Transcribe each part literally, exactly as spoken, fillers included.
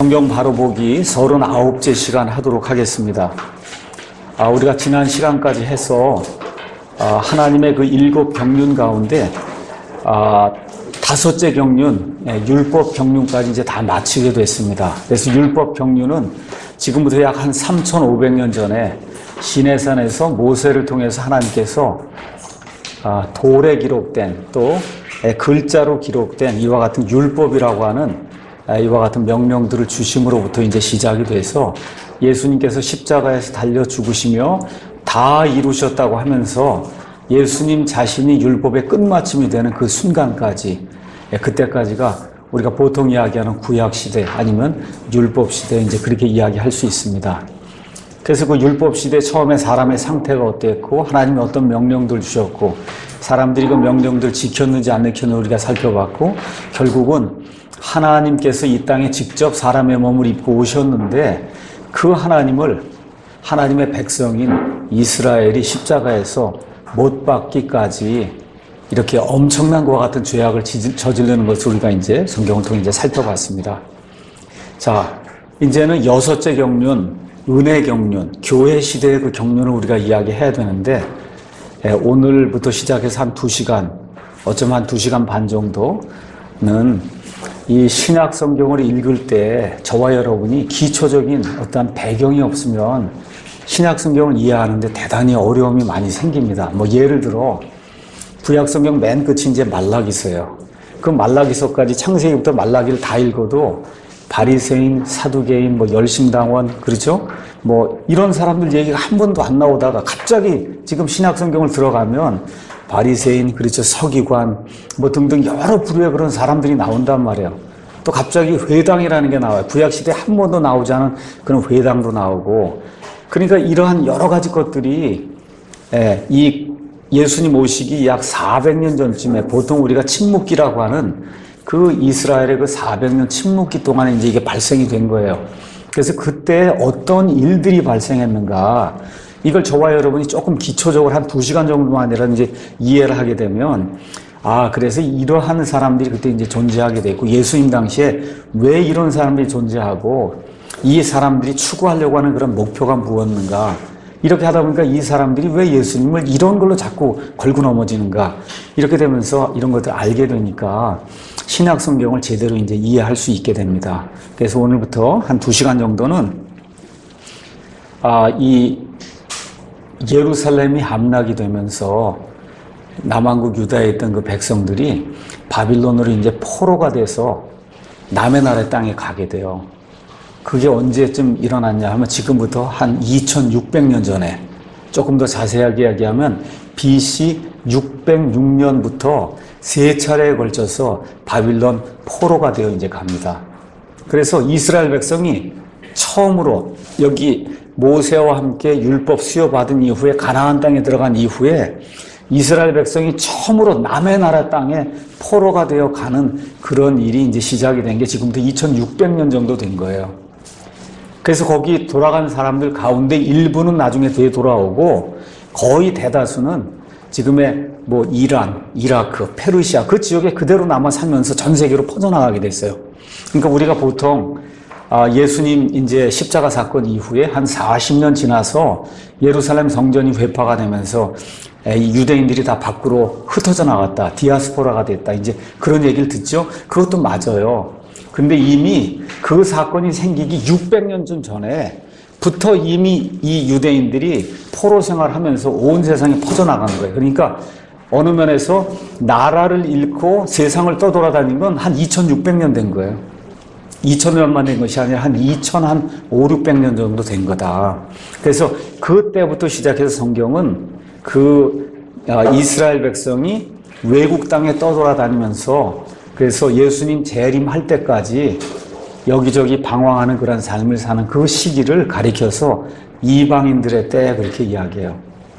성경 바로 보기 서른아홉째 시간 하도록 하겠습니다. 아, 우리가 지난 시간까지 해서 아, 하나님의 그 일곱 경륜 가운데 아, 다섯째 경륜, 예, 율법 경륜까지 이제 다 마치게 됐습니다. 그래서 율법 경륜은 지금부터 약 한 삼천오백 년 전에 시내산에서 모세를 통해서 하나님께서 아, 돌에 기록된 또 예, 글자로 기록된 이와 같은 율법이라고 하는 아, 이와 같은 명령들을 주심으로부터 이제 시작이 돼서 예수님께서 십자가에서 달려 죽으시며 다 이루셨다고 하면서 예수님 자신이 율법의 끝마침이 되는 그 순간까지, 예, 그때까지가 우리가 보통 이야기하는 구약시대 아니면 율법시대 이제 그렇게 이야기할 수 있습니다. 그래서 그 율법시대 처음에 사람의 상태가 어땠고 하나님이 어떤 명령들 주셨고 사람들이 그 명령들 지켰는지 안 지켰는지 우리가 살펴봤고 결국은 하나님께서 이 땅에 직접 사람의 몸을 입고 오셨는데 그 하나님을 하나님의 백성인 이스라엘이 십자가에서 못 박기까지 이렇게 엄청난 것과 같은 죄악을 저지르는 것을 우리가 이제 성경을 통해 이제 살펴봤습니다. 자, 이제는 여섯째 경륜, 은혜 경륜, 교회 시대의 그 경륜을 우리가 이야기해야 되는데 예, 오늘부터 시작해서 한 두 시간, 어쩌면 한 두 시간 반 정도는 이 신약 성경을 읽을 때 저와 여러분이 기초적인 어떤 배경이 없으면 신약 성경을 이해하는데 대단히 어려움이 많이 생깁니다. 뭐 예를 들어 구약 성경 맨 끝이 이제 말라기서예요. 그 말라기서까지 창세기부터 말라기를 다 읽어도 바리새인, 사두개인, 뭐 열심당원, 그렇죠? 뭐 이런 사람들 얘기가 한 번도 안 나오다가 갑자기 지금 신약 성경을 들어가면 바리새인, 그렇죠? 서기관, 뭐 등등 여러 부류의 그런 사람들이 나온단 말이에요. 또 갑자기 회당이라는 게 나와요. 구약시대에 한 번도 나오지 않은 그런 회당도 나오고. 그러니까 이러한 여러 가지 것들이, 예, 이 예수님 오시기 약 사백 년 전쯤에 보통 우리가 침묵기라고 하는 그 이스라엘의 그 사백 년 침묵기 동안에 이제 이게 발생이 된 거예요. 그래서 그때 어떤 일들이 발생했는가, 이걸 저와 여러분이 조금 기초적으로 한 두 시간 정도만 아니라 이제 이해를 하게 되면, 아, 그래서 이러한 사람들이 그때 이제 존재하게 됐고, 예수님 당시에 왜 이런 사람들이 존재하고, 이 사람들이 추구하려고 하는 그런 목표가 무엇인가, 이렇게 하다 보니까 이 사람들이 왜 예수님을 이런 걸로 자꾸 걸고 넘어지는가, 이렇게 되면서 이런 것들을 알게 되니까 신약 성경을 제대로 이제 이해할 수 있게 됩니다. 그래서 오늘부터 한 두 시간 정도는, 아, 이 예루살렘이 함락이 되면서 남왕국 유다에 있던 그 백성들이 바빌론으로 이제 포로가 돼서 남의 나라의 땅에 가게 돼요. 그게 언제쯤 일어났냐 하면 지금부터 한 이천육백 년 전에, 조금 더 자세하게 이야기하면 비씨 육백육 년부터 세 차례에 걸쳐서 바빌론 포로가 되어 이제 갑니다. 그래서 이스라엘 백성이 처음으로 여기 모세와 함께 율법 수여받은 이후에 가나안 땅에 들어간 이후에 이스라엘 백성이 처음으로 남의 나라 땅에 포로가 되어 가는 그런 일이 이제 시작이 된 게 지금부터 이천육백 년 정도 된 거예요. 그래서 거기 돌아간 사람들 가운데 일부는 나중에 되돌아오고 거의 대다수는 지금의 뭐 이란, 이라크, 페르시아 그 지역에 그대로 남아 살면서 전 세계로 퍼져나가게 됐어요. 그러니까 우리가 보통 아, 예수님 이제 십자가 사건 이후에 한 사십 년 지나서 예루살렘 성전이 회파가 되면서 이 유대인들이 다 밖으로 흩어져 나갔다, 디아스포라가 됐다, 이제 그런 얘기를 듣죠. 그것도 맞아요. 근데 이미 그 사건이 생기기 육백 년 전에부터 이미 이 유대인들이 포로 생활하면서 온 세상에 퍼져나간 거예요. 그러니까 어느 면에서 나라를 잃고 세상을 떠돌아다닌 건 한 이천육백 년 된 거예요. 이천 년만 된 것이 아니라 한 이천오백육 년 정도 된 거다. 그래서 그때부터 시작해서 성경은 그 이스라엘 백성이 외국 땅에 떠돌아다니면서 그래서 예수님 재림할 때까지 여기저기 방황하는 그런 삶을 사는 그 시기를 가리켜서 이방인들의 때 그렇게 이야기해요.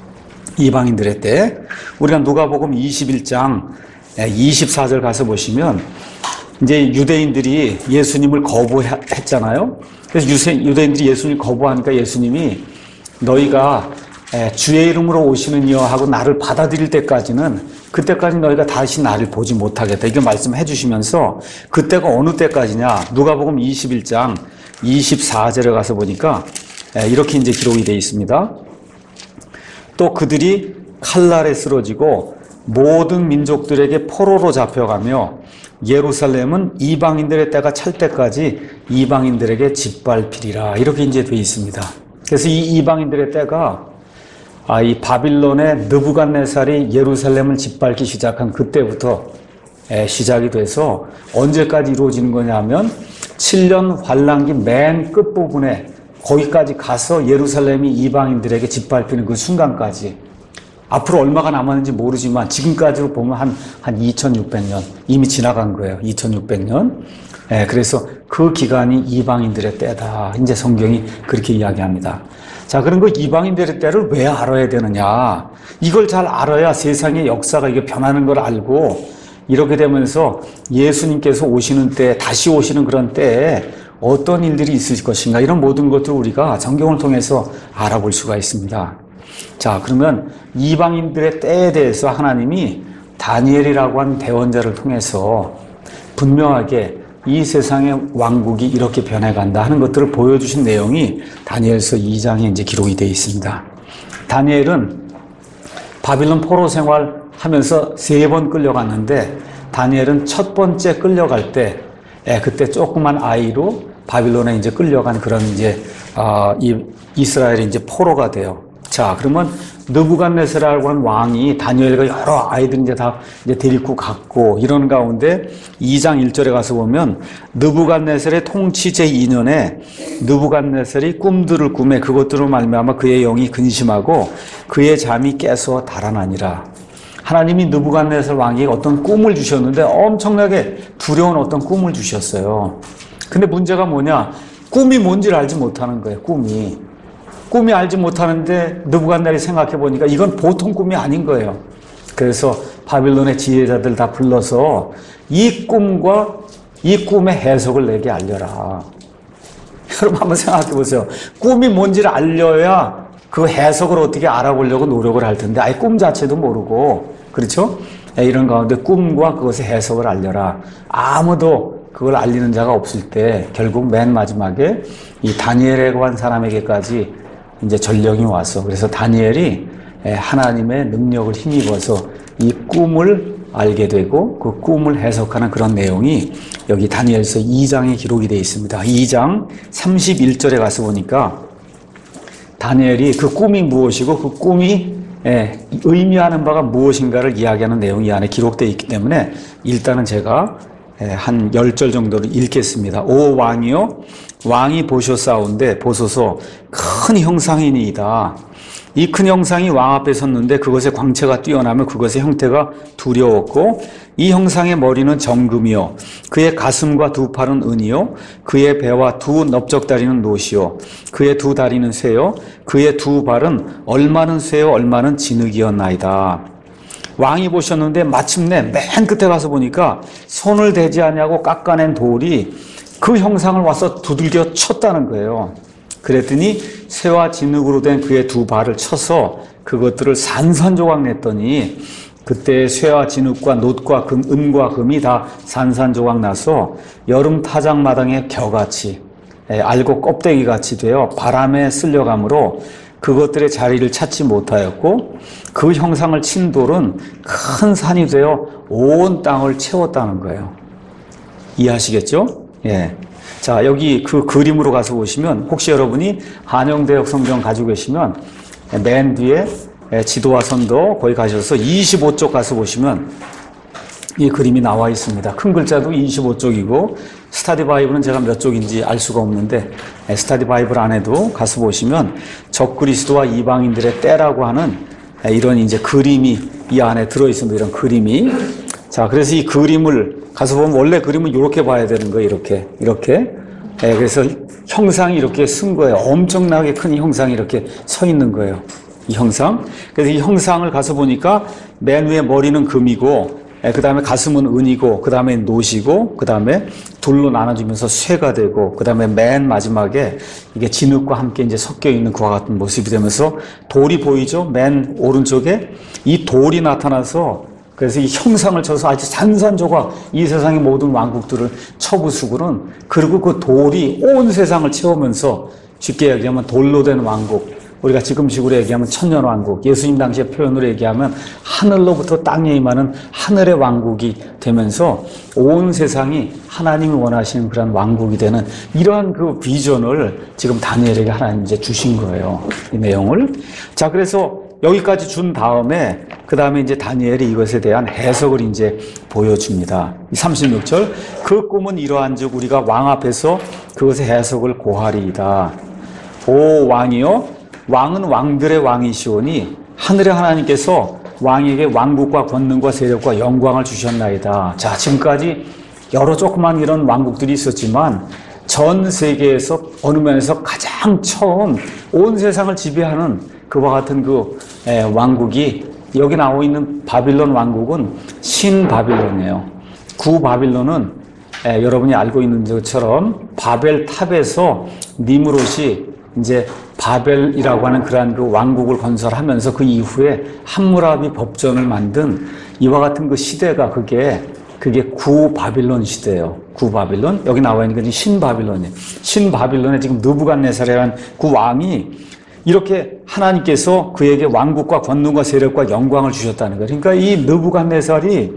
이방인들의 때. 우리가 누가복음 이십일 장 이십사 절 가서 보시면 이제 유대인들이 예수님을 거부했잖아요. 그래서 유대인들이 예수님을 거부하니까 예수님이 너희가 주의 이름으로 오시는 이여 하고 나를 받아들일 때까지는 그때까지 너희가 다시 나를 보지 못하겠다. 이걸 말씀해 주시면서 그때가 어느 때까지냐. 누가복음 이십일 장 이십사 절에 가서 보니까 이렇게 이제 기록이 되어 있습니다. 또 그들이 칼날에 쓰러지고 모든 민족들에게 포로로 잡혀가며 예루살렘은 이방인들의 때가 찰 때까지 이방인들에게 짓밟히리라. 이렇게 이제 되어 있습니다. 그래서 이 이방인들의 때가 아, 이 바빌론의 느부갓네살이 예루살렘을 짓밟기 시작한 그때부터 에, 시작이 돼서 언제까지 이루어지는 거냐면 칠 년 환란기 맨 끝부분에 거기까지 가서 예루살렘이 이방인들에게 짓밟히는 그 순간까지 앞으로 얼마가 남았는지 모르지만 지금까지로 보면 한, 한 이천육백 년 이미 지나간 거예요. 이천육백 년. 예, 그래서 그 기간이 이방인들의 때다. 이제 성경이 그렇게 이야기합니다. 자, 그럼 그 이방인들의 때를 왜 알아야 되느냐? 이걸 잘 알아야 세상의 역사가 이게 변하는 걸 알고 이렇게 되면서 예수님께서 오시는 때, 다시 오시는 그런 때에 어떤 일들이 있을 것인가 이런 모든 것들을 우리가 성경을 통해서 알아볼 수가 있습니다. 자, 그러면 이방인들의 때에 대해서 하나님이 다니엘이라고 하는 대언자를 통해서 분명하게 이 세상의 왕국이 이렇게 변해간다 하는 것들을 보여주신 내용이 다니엘서 이 장에 이제 기록이 되어 있습니다. 다니엘은 바빌론 포로 생활하면서 세 번 끌려갔는데 다니엘은 첫 번째 끌려갈 때 예, 그때 조그만 아이로 바빌론에 이제 끌려간 그런 이제 어, 이 이스라엘이 이제 포로가 돼요. 자, 그러면 느부갓네살이라고 하는 왕이 다니엘과 여러 아이들 이제 다 이제 데리고 갔고 이런 가운데 이 장 일 절에 가서 보면 느부갓네살의 통치 제이 년에 느부갓네살이 꿈들을 꾸매 그것들로 말미암아 그의 영이 근심하고 그의 잠이 깨서 달아나니라. 하나님이 느부갓네살 왕에게 어떤 꿈을 주셨는데 엄청나게 두려운 어떤 꿈을 주셨어요. 근데 문제가 뭐냐? 꿈이 뭔지를 알지 못하는 거예요. 꿈이. 꿈이 알지 못하는데 느부갓네살이 생각해 보니까 이건 보통 꿈이 아닌 거예요. 그래서 바빌론의 지혜자들 다 불러서 이 꿈과 이 꿈의 해석을 내게 알려라. 여러분 한번 생각해 보세요. 꿈이 뭔지를 알려야 그 해석을 어떻게 알아보려고 노력을 할 텐데 아예 꿈 자체도 모르고 그렇죠? 이런 가운데 꿈과 그것의 해석을 알려라. 아무도 그걸 알리는 자가 없을 때 결국 맨 마지막에 이 다니엘에 관한 사람에게까지 이제 전령이 와서 그래서 다니엘이 하나님의 능력을 힘입어서 이 꿈을 알게 되고 그 꿈을 해석하는 그런 내용이 여기 다니엘서 이 장에 기록이 되어 있습니다. 이 장 삼십일 절에 가서 보니까 다니엘이 그 꿈이 무엇이고 그 꿈이 의미하는 바가 무엇인가를 이야기하는 내용이 이 안에 기록되어 있기 때문에 일단은 제가 한 열 절 정도를 읽겠습니다. 오 왕이요 왕이 보셨사온데 보소서 큰 형상이니이다. 이 큰 형상이 왕 앞에 섰는데 그것의 광채가 뛰어나며 그것의 형태가 두려웠고 이 형상의 머리는 정금이요 그의 가슴과 두 팔은 은이요 그의 배와 두 넓적다리는 노시요 그의 두 다리는 쇠요 그의 두 발은 얼마는 쇠요 얼마는 진흙이었나이다. 왕이 보셨는데 마침내 맨 끝에 가서 보니까 손을 대지 아니하고 깎아낸 돌이 그 형상을 와서 두들겨 쳤다는 거예요. 그랬더니 쇠와 진흙으로 된 그의 두 발을 쳐서 그것들을 산산조각 냈더니 그때 쇠와 진흙과 놋과 금, 은과 금이 다 산산조각 나서 여름 타작마당의 겨같이 알곡 껍데기같이 되어 바람에 쓸려가므로 그것들의 자리를 찾지 못하였고 그 형상을 친 돌은 큰 산이 되어 온 땅을 채웠다는 거예요. 이해하시겠죠? 예. 자, 여기 그 그림으로 가서 보시면 혹시 여러분이 한영대역 성경 가지고 계시면 맨 뒤에 지도와 선도 거기 가셔서 이십오 쪽 가서 보시면 이 그림이 나와 있습니다. 큰 글자도 이십오 쪽이고 스타디 바이블은 제가 몇 쪽인지 알 수가 없는데 스타디 바이블 안에도 가서 보시면 적그리스도와 이방인들의 때라고 하는 이런 이제 그림이 이 안에 들어 있습니다. 이런 그림이. 자, 그래서 이 그림을 가서 보면 원래 그림은 이렇게 봐야 되는 거예요. 이렇게. 이렇게. 예, 그래서 형상이 이렇게 쓴 거예요. 엄청나게 큰 형상이 이렇게 서 있는 거예요. 이 형상. 그래서 이 형상을 가서 보니까 맨 위에 머리는 금이고, 예, 그 다음에 가슴은 은이고, 그 다음에 노시고, 그 다음에 둘로 나눠지면서 쇠가 되고, 그 다음에 맨 마지막에 이게 진흙과 함께 이제 섞여 있는 그와 같은 모습이 되면서 돌이 보이죠? 맨 오른쪽에 이 돌이 나타나서 그래서 이 형상을 쳐서 아주 산산조각 이 세상의 모든 왕국들을 쳐부수고는, 그리고 그 돌이 온 세상을 채우면서 쉽게 얘기하면 돌로 된 왕국, 우리가 지금식으로 얘기하면 천년왕국, 예수님 당시의 표현으로 얘기하면 하늘로부터 땅에 임하는 하늘의 왕국이 되면서 온 세상이 하나님이 원하시는 그런 왕국이 되는 이러한 그 비전을 지금 다니엘에게 하나님 이제 주신 거예요. 이 내용을. 자, 그래서 여기까지 준 다음에 그 다음에 이제 다니엘이 이것에 대한 해석을 이제 보여줍니다. 삼십육 절, 그 꿈은 이러한즉 우리가 왕 앞에서 그것의 해석을 고하리이다. 오 왕이요, 왕은 왕들의 왕이시오니 하늘의 하나님께서 왕에게 왕국과 권능과 세력과 영광을 주셨나이다. 자, 지금까지 여러 조그만 이런 왕국들이 있었지만 전 세계에서 어느 면에서 가장 처음 온 세상을 지배하는 그와 같은 그 왕국이, 여기 나와 있는 바빌론 왕국은 신바빌론이에요. 구바빌론은 여러분이 알고 있는 것처럼 바벨 탑에서 니므롯이 이제 바벨이라고 하는 그러한 그 왕국을 건설하면서 그 이후에 함무라비 법전을 만든 이와 같은 그 시대가, 그게 그게 구바빌론 시대예요. 구바빌론. 여기 나와 있는 건 신바빌론이에요. 신바빌론에 지금 느부갓네살이라는 그 왕이 이렇게 하나님께서 그에게 왕국과 권능과 세력과 영광을 주셨다는 거예요. 그러니까 이 느부갓네살이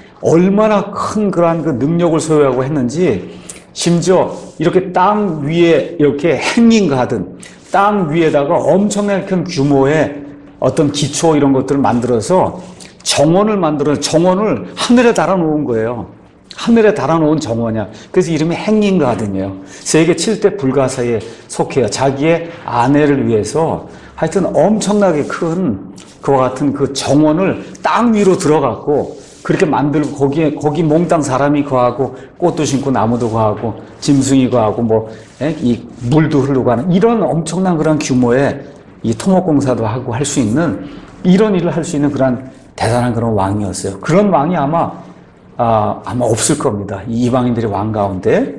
얼마나 큰 그러한 그 능력을 소유하고 했는지, 심지어 이렇게 땅 위에 이렇게 행인 가든 땅 위에다가 엄청나게 큰 규모의 어떤 기초 이런 것들을 만들어서 정원을 만들어서 정원을 하늘에 달아놓은 거예요. 하늘에 달아놓은 정원이야. 그래서 이름이 행인 가든이에요. 세계 칠 대 불가사에 속해요. 자기의 아내를 위해서 하여튼 엄청나게 큰 그와 같은 그 정원을 땅 위로 들어갔고, 그렇게 만들고 거기에 거기 몽땅 사람이 거하고 꽃도 심고 나무도 거하고 짐승이 거하고 뭐 이 물도 흐르고 하는 이런 엄청난 그런 규모의 이 토목공사도 하고 할 수 있는 이런 일을 할 수 있는 그런 대단한 그런 왕이었어요. 그런 왕이 아마 아, 아마 없을 겁니다. 이 이방인들의 왕 가운데.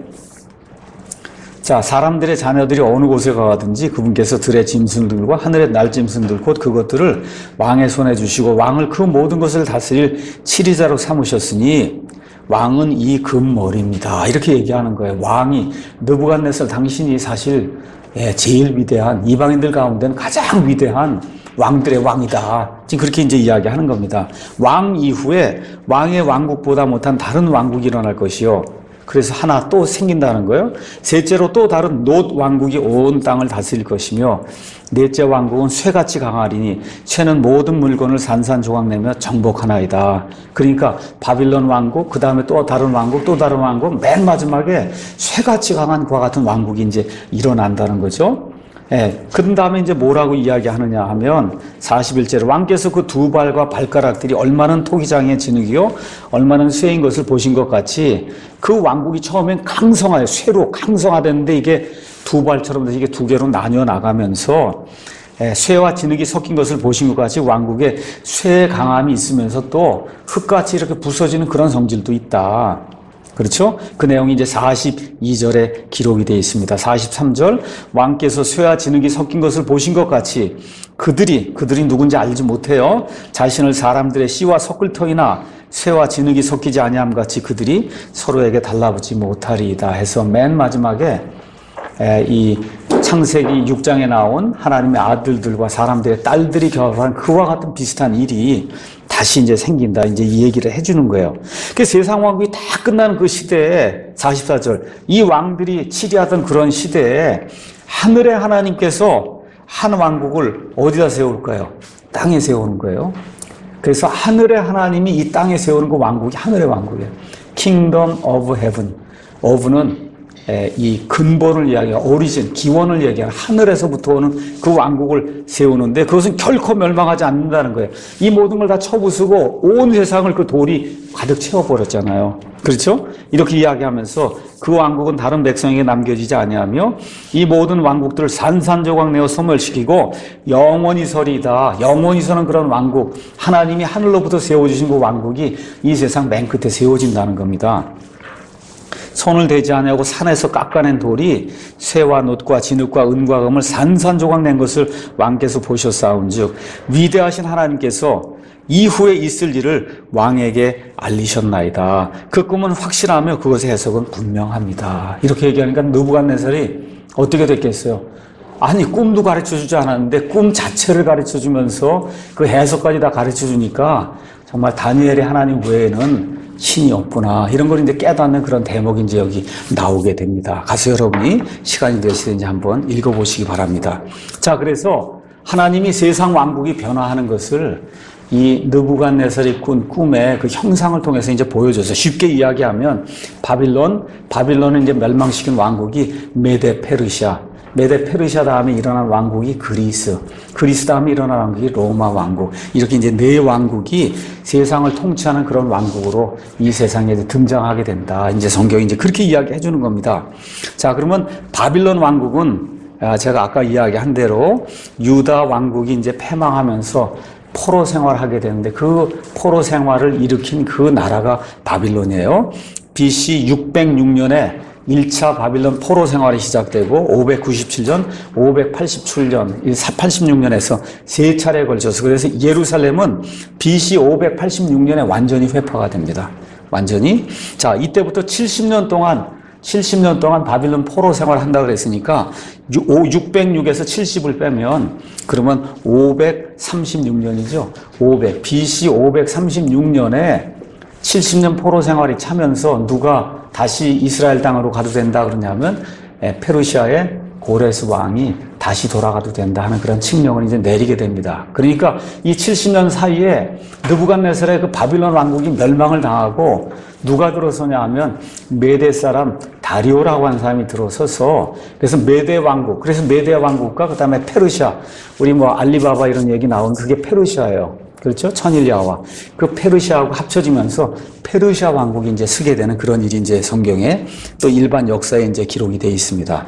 자, 사람들의 자녀들이 어느 곳에 가든지 그분께서 들의 짐승들과 하늘의 날짐승들 곧 그것들을 왕의 손에 주시고 왕을 그 모든 것을 다스릴 치리자로 삼으셨으니 왕은 이 금머리입니다. 이렇게 얘기하는 거예요. 왕이, 느부갓네살 당신이 사실 제일 위대한, 이방인들 가운데는 가장 위대한 왕들의 왕이다. 지금 그렇게 이제 이야기하는 겁니다. 왕 이후에 왕의 왕국보다 못한 다른 왕국이 일어날 것이요. 그래서 하나 또 생긴다는 거예요. 셋째로 또 다른 놋 왕국이 온 땅을 다스릴 것이며, 넷째 왕국은 쇠같이 강하리니 쇠는 모든 물건을 산산조각내며 정복하나이다. 그러니까 바빌론 왕국, 그 다음에 또 다른 왕국, 또 다른 왕국, 맨 마지막에 쇠같이 강한 그와 같은 왕국이 이제 일어난다는 거죠. 예, 그 다음에 이제 뭐라고 이야기하느냐 하면 사십일 절에 왕께서 그 두 발과 발가락들이 얼마나 토기장의 진흙이요 얼마나 쇠인 것을 보신 것 같이 그 왕국이 처음엔 강성하여 쇠로 강성하됐는데 이게 두 발처럼 돼서 이게 두 개로 나뉘어 나가면서 예, 쇠와 진흙이 섞인 것을 보신 것 같이 왕국에 쇠의 강함이 있으면서 또 흙같이 이렇게 부서지는 그런 성질도 있다. 그렇죠? 그 내용이 이제 사십이 절에 기록이 되어 있습니다. 사십삼 절, 왕께서 쇠와 진흙이 섞인 것을 보신 것 같이 그들이, 그들이 누군지 알지 못해요. 자신을 사람들의 씨와 섞을 터이나 쇠와 진흙이 섞이지 아니함 같이 그들이 서로에게 달라붙지 못하리이다 해서 맨 마지막에 이 창세기 육 장에 나온 하나님의 아들들과 사람들의 딸들이 결합한 그와 같은 비슷한 일이 다시 이제 생긴다. 이제 이 얘기를 해주는 거예요. 그 세상 왕국이 다 끝나는 그 시대에 사십사 절, 이 왕들이 치리하던 그런 시대에 하늘의 하나님께서 한 왕국을 어디다 세울까요? 땅에 세우는 거예요. 그래서 하늘의 하나님이 이 땅에 세우는 그 왕국이 하늘의 왕국이에요. Kingdom of Heaven. of는 이 근본을 이야기하고 오리진, 기원을 얘기하는 하늘에서부터 오는 그 왕국을 세우는데 그것은 결코 멸망하지 않는다는 거예요. 이 모든 걸 다 쳐부수고 온 세상을 그 돌이 가득 채워버렸잖아요. 그렇죠? 이렇게 이야기하면서 그 왕국은 다른 백성에게 남겨지지 아니하며 이 모든 왕국들을 산산조각 내어 소멸시키고 영원히 서리이다. 영원히 서는 그런 왕국, 하나님이 하늘로부터 세워주신 그 왕국이 이 세상 맨 끝에 세워진다는 겁니다. 손을 대지 아니하고 산에서 깎아낸 돌이 쇠와 놋과 진흙과 은과 금을 산산조각 낸 것을 왕께서 보셨사온즉 위대하신 하나님께서 이후에 있을 일을 왕에게 알리셨나이다. 그 꿈은 확실하며 그것의 해석은 분명합니다. 이렇게 얘기하니까 느부갓네살이 어떻게 됐겠어요? 아니, 꿈도 가르쳐주지 않았는데 꿈 자체를 가르쳐주면서 그 해석까지 다 가르쳐주니까 정말 다니엘의 하나님 외에는 신이 없구나, 이런 걸 이제 깨닫는 그런 대목이 이제 여기 나오게 됩니다. 가서 여러분이 시간이 되시든지 한번 읽어보시기 바랍니다. 자, 그래서 하나님이 세상 왕국이 변화하는 것을 이 느부갓네살이 꾼 꿈의 그 형상을 통해서 이제 보여줘서, 쉽게 이야기하면 바빌론, 바빌론을 이제 멸망시킨 왕국이 메데 페르시아, 메데 페르시아 다음에 일어난 왕국이 그리스, 그리스 다음에 일어난 왕국이 로마 왕국, 이렇게 이제 네 왕국이 세상을 통치하는 그런 왕국으로 이 세상에 이제 등장하게 된다. 이제 성경이 이제 그렇게 이야기해 주는 겁니다. 자, 그러면 바빌론 왕국은 제가 아까 이야기한 대로 유다 왕국이 이제 패망하면서 포로 생활하게 되는데, 그 포로 생활을 일으킨 그 나라가 바빌론이에요. 비씨 육백육 년에 일 차 바빌론 포로 생활이 시작되고 오백구십칠 년, 오백팔십칠 년, 팔십육 년에서 세 차례에 걸쳐서, 그래서 예루살렘은 비씨 오백팔십육 년에 완전히 회파가 됩니다. 완전히. 자, 이때부터 칠십 년 동안 칠십 년 동안 바빌론 포로 생활을 한다고 그랬으니까 육백육에서 칠십을 빼면 그러면 오백삼십육 년이죠. 오백, 비씨 오백삼십육 년에 칠십 년 포로 생활이 차면서 누가 다시 이스라엘 땅으로 가도 된다 그러냐면 페르시아의 고레스 왕이 다시 돌아가도 된다 하는 그런 칙령을 이제 내리게 됩니다. 그러니까 이 칠십 년 사이에 느부갓네살의 그 바빌론 왕국이 멸망을 당하고 누가 들어서냐 하면 메대 사람 다리오라고 하는 사람이 들어서서, 그래서 메대 왕국, 그래서 메대 왕국과 그 다음에 페르시아, 우리 뭐 알리바바 이런 얘기 나온 그게 페르시아예요. 그렇죠? 천일야와 그 페르시아하고 합쳐지면서 페르시아 왕국이 이제 서게 되는 그런 일이 이제 성경에 또 일반 역사에 이제 기록이 되어 있습니다.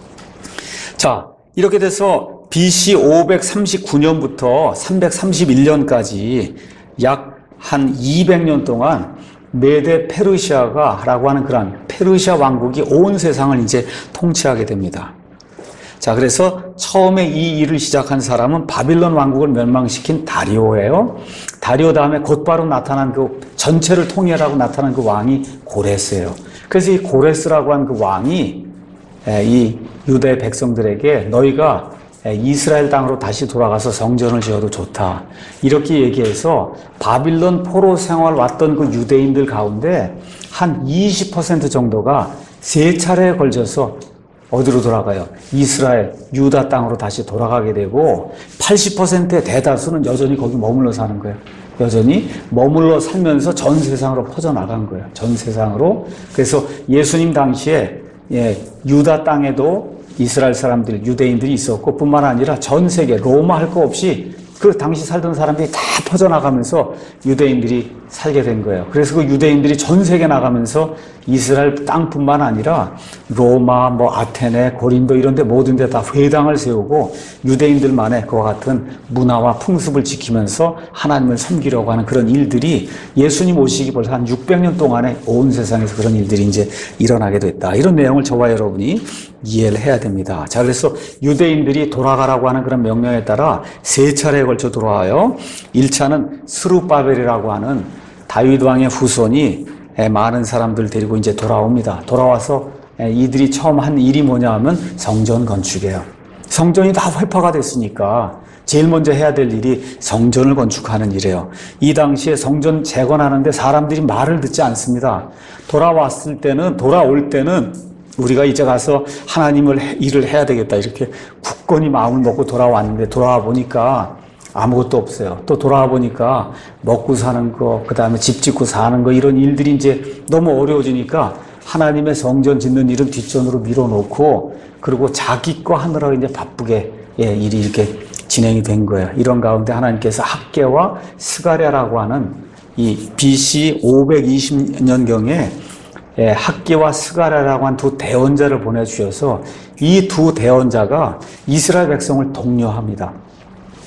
자, 이렇게 돼서 비씨 오백삼십구 년부터 삼백삼십일 년까지 약 한 이백 년 동안 메데 페르시아가 라고 하는 그런 페르시아 왕국이 온 세상을 이제 통치하게 됩니다. 자, 그래서 처음에 이 일을 시작한 사람은 바빌론 왕국을 멸망시킨 다리오예요. 다리오 다음에 곧바로 나타난 그 전체를 통일하고 나타난 그 왕이 고레스예요. 그래서 이 고레스라고 한 그 왕이 이 유대 백성들에게 너희가 이스라엘 땅으로 다시 돌아가서 성전을 지어도 좋다, 이렇게 얘기해서 바빌론 포로 생활 왔던 그 유대인들 가운데 한 이십 퍼센트 정도가 세 차례에 걸쳐서 어디로 돌아가요? 이스라엘, 유다 땅으로 다시 돌아가게 되고, 팔십 퍼센트의 대다수는 여전히 거기 머물러 사는 거예요. 여전히 머물러 살면서 전 세상으로 퍼져나간 거예요. 전 세상으로. 그래서 예수님 당시에 예, 유다 땅에도 이스라엘 사람들, 유대인들이 있었고, 뿐만 아니라 전 세계, 로마 할 거 없이 그 당시 살던 사람들이 다 퍼져나가면서 유대인들이 살게 된 거예요. 그래서 그 유대인들이 전 세계 나가면서 이스라엘 땅뿐만 아니라 로마, 뭐 아테네, 고린도 이런 데 모든 데 다 회당을 세우고 유대인들만의 그와 같은 문화와 풍습을 지키면서 하나님을 섬기려고 하는 그런 일들이 예수님 오시기 벌써 한 육백 년 동안에 온 세상에서 그런 일들이 이제 일어나게 됐다. 이런 내용을 저와 여러분이 이해를 해야 됩니다. 자, 그래서 유대인들이 돌아가라고 하는 그런 명령에 따라 세 차례에 걸쳐 돌아와요. 일 차는 스룹바벨이라고 하는 다윗 왕의 후손이 많은 사람들 데리고 이제 돌아옵니다. 돌아와서 이들이 처음 한 일이 뭐냐 하면 성전 건축이에요. 성전이 다 회파가 됐으니까 제일 먼저 해야 될 일이 성전을 건축하는 일이에요. 이 당시에 성전 재건하는데 사람들이 말을 듣지 않습니다. 돌아왔을 때는, 돌아올 때는 우리가 이제 가서 하나님을 일을 해야 되겠다, 이렇게 굳건히 마음을 먹고 돌아왔는데, 돌아와 보니까 아무것도 없어요. 또 돌아와 보니까 먹고 사는 거, 그 다음에 집 짓고 사는 거, 이런 일들이 이제 너무 어려워지니까 하나님의 성전 짓는 일은 뒷전으로 밀어놓고, 그리고 자기 거 하느라고 이제 바쁘게 예, 일이 이렇게 진행이 된 거예요. 이런 가운데 하나님께서 학개와 스가랴라고 하는 이 비씨 오백이십 년경에 예, 학개와 스가랴라고 한 두 대언자를 보내주셔서 이 두 대언자가 이스라엘 백성을 독려합니다.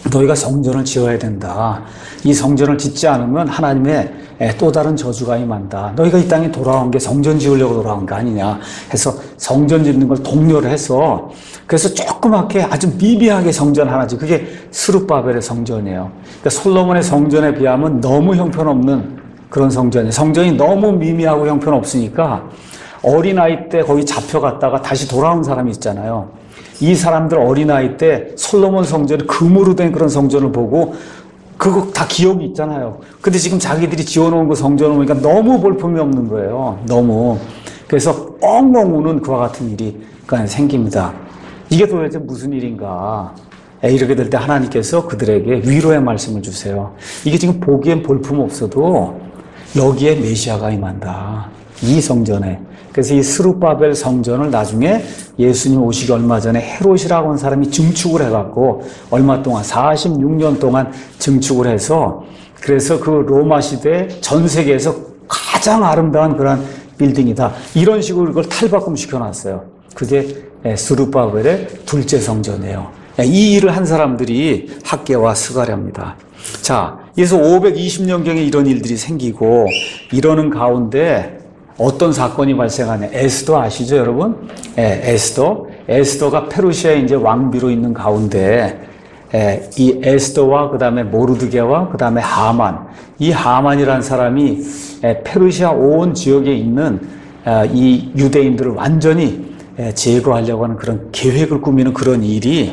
너희가 성전을 지어야 된다. 이 성전을 짓지 않으면 하나님의 또 다른 저주가 임한다. 너희가 이 땅에 돌아온 게 성전 지으려고 돌아온 거 아니냐 해서 성전 짓는 걸 독려를 해서 그래서 조그맣게 아주 미비하게 성전 하나 짓. 그게 스룹바벨의 성전이에요. 그러니까 솔로몬의 성전에 비하면 너무 형편없는 그런 성전이에요. 성전이 너무 미미하고 형편없으니까 어린아이 때 거기 잡혀갔다가 다시 돌아온 사람이 있잖아요. 이 사람들 어린아이 때 솔로몬 성전이 금으로 된 그런 성전을 보고 그거 다 기억이 있잖아요. 근데 지금 자기들이 지어놓은 그 성전을 보니까 너무 볼품이 없는 거예요. 너무. 그래서 엉엉 우는 그와 같은 일이 그냥 생깁니다. 이게 도대체 무슨 일인가. 이렇게 될 때 하나님께서 그들에게 위로의 말씀을 주세요. 이게 지금 보기엔 볼품 없어도 여기에 메시아가 임한다. 이 성전에. 그래서 이 스룹바벨 성전을 나중에 예수님 오시기 얼마 전에 헤롯이라고 하는 사람이 증축을 해갖고 얼마 동안 사십육 년 동안 증축을 해서 그래서 그 로마 시대 전 세계에서 가장 아름다운 그런 빌딩이다. 이런 식으로 이걸 탈바꿈 시켜놨어요. 그게 스룹바벨의 둘째 성전이에요. 이 일을 한 사람들이 학개와 스가랴입니다. 자, 그래서 오백이십 년경에 이런 일들이 생기고 이러는 가운데 어떤 사건이 발생하냐. 에스더 아시죠, 여러분? 예, 에스더. 에스더가 페르시아에 이제 왕비로 있는 가운데, 예, 이 에스더와 그 다음에 모르드게와 그 다음에 하만. 이 하만이라는 사람이 예, 페르시아 온 지역에 있는 예, 이 유대인들을 완전히 예, 제거하려고 하는 그런 계획을 꾸미는 그런 일이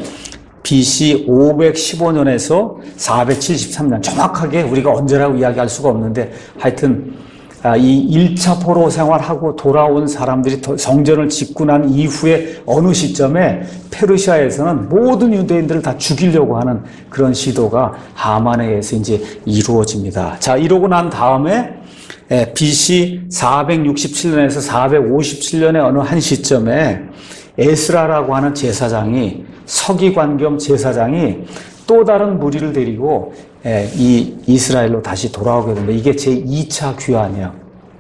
비씨 오백십오 년에서 사백칠십삼 년. 정확하게 우리가 언제라고 이야기할 수가 없는데 하여튼 이 일 차 포로 생활하고 돌아온 사람들이 성전을 짓고 난 이후에 어느 시점에 페르시아에서는 모든 유대인들을 다 죽이려고 하는 그런 시도가 하만에 의해서 이제 이루어집니다. 자, 이러고 난 다음에 비씨 사백육십칠 년에서 사백오십칠 년의 어느 한 시점에 에스라라고 하는 제사장이 서기관 겸 제사장이 또 다른 무리를 데리고 이 이스라엘로 다시 돌아오게 됩니다. 이게 제이 차 귀환이에요.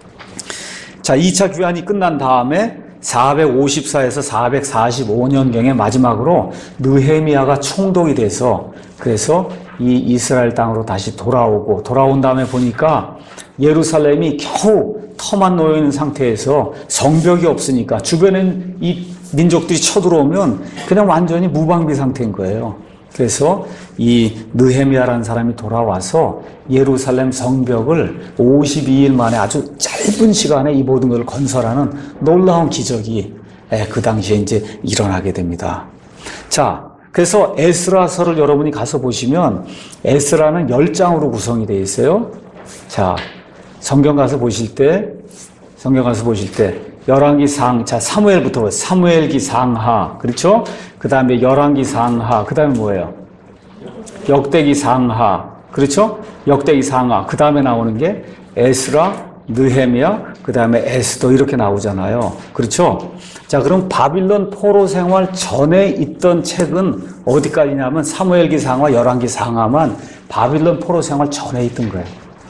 자, 이 차 귀환이 끝난 다음에 사백오십사에서 사백사십오 년경에 마지막으로 느헤미야가 총독이 돼서 그래서 이 이스라엘 땅으로 다시 돌아오고 돌아온 다음에 보니까 예루살렘이 겨우 터만 놓여 있는 상태에서 성벽이 없으니까 주변엔 이 민족들이 쳐들어오면 그냥 완전히 무방비 상태인 거예요. 그래서 이 느헤미야라는 사람이 돌아와서 예루살렘 성벽을 오십이 일 만에 아주 짧은 시간에 이 모든 것을 건설하는 놀라운 기적이 그 당시에 이제 일어나게 됩니다. 자, 그래서 에스라서를 여러분이 가서 보시면 에스라는 열 장으로 구성이 되어 있어요. 자, 성경 가서 보실 때, 성경 가서 보실 때 열왕기 상, 자, 사무엘부터 사무엘기 상하, 그렇죠? 그 다음에 열왕기 상하, 그 다음에 뭐예요? 역대기 상하, 그렇죠? 역대기 상하, 그 다음에 나오는 게 에스라, 느헤미야, 그 다음에 에스더 이렇게 나오잖아요. 그렇죠? 자, 그럼 바빌론 포로 생활 전에 있던 책은 어디까지냐면 사무엘기 상하, 열왕기 상하만 바빌론 포로 생활 전에 있던 거예요.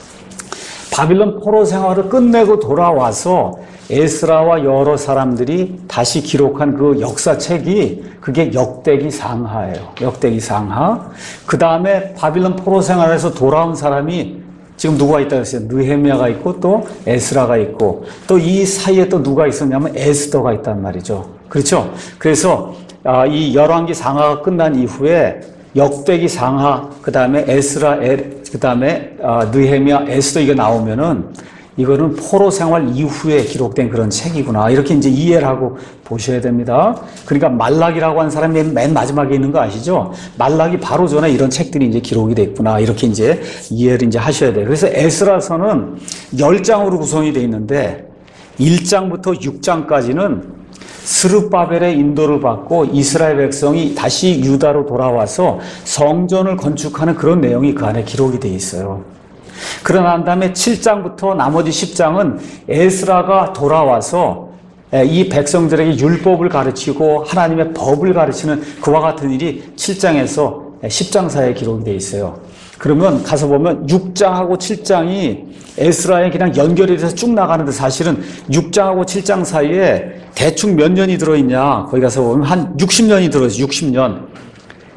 바빌론 포로 생활을 끝내고 돌아와서 에스라와 여러 사람들이 다시 기록한 그 역사책이 그게 역대기 상하예요. 역대기 상하. 그 다음에 바빌론 포로 생활에서 돌아온 사람이 지금 누가 있다고 했어요? 느헤미야가 있고 또 에스라가 있고 또 이 사이에 또 누가 있었냐면 에스더가 있단 말이죠. 그렇죠? 그래서 이 열왕기 상하가 끝난 이후에 역대기 상하, 그 다음에 에스라, 그 다음에 느헤미야, 에스더 이게 나오면은 이거는 포로 생활 이후에 기록된 그런 책이구나. 이렇게 이제 이해를 하고 보셔야 됩니다. 그러니까 말락이라고 하는 사람이 맨 마지막에 있는 거 아시죠? 말락이 바로 전에 이런 책들이 이제 기록이 됐구나. 이렇게 이제 이해를 이제 하셔야 돼요. 그래서 에스라서는 열 장으로 구성이 되어 있는데 일 장부터 육 장까지는 스룹바벨의 인도를 받고 이스라엘 백성이 다시 유다로 돌아와서 성전을 건축하는 그런 내용이 그 안에 기록이 되어 있어요. 그러나 난 다음에 칠 장부터 나머지 십 장은 에스라가 돌아와서 이 백성들에게 율법을 가르치고 하나님의 법을 가르치는 그와 같은 일이 칠 장에서 십 장 사이에 기록이 되어 있어요. 그러면 가서 보면 육 장하고 칠 장이 에스라에 그냥 연결이 돼서 쭉 나가는데 사실은 육 장하고 칠 장 사이에 대충 몇 년이 들어있냐. 거기 가서 보면 한 육십 년이 들어있어요. 육십 년.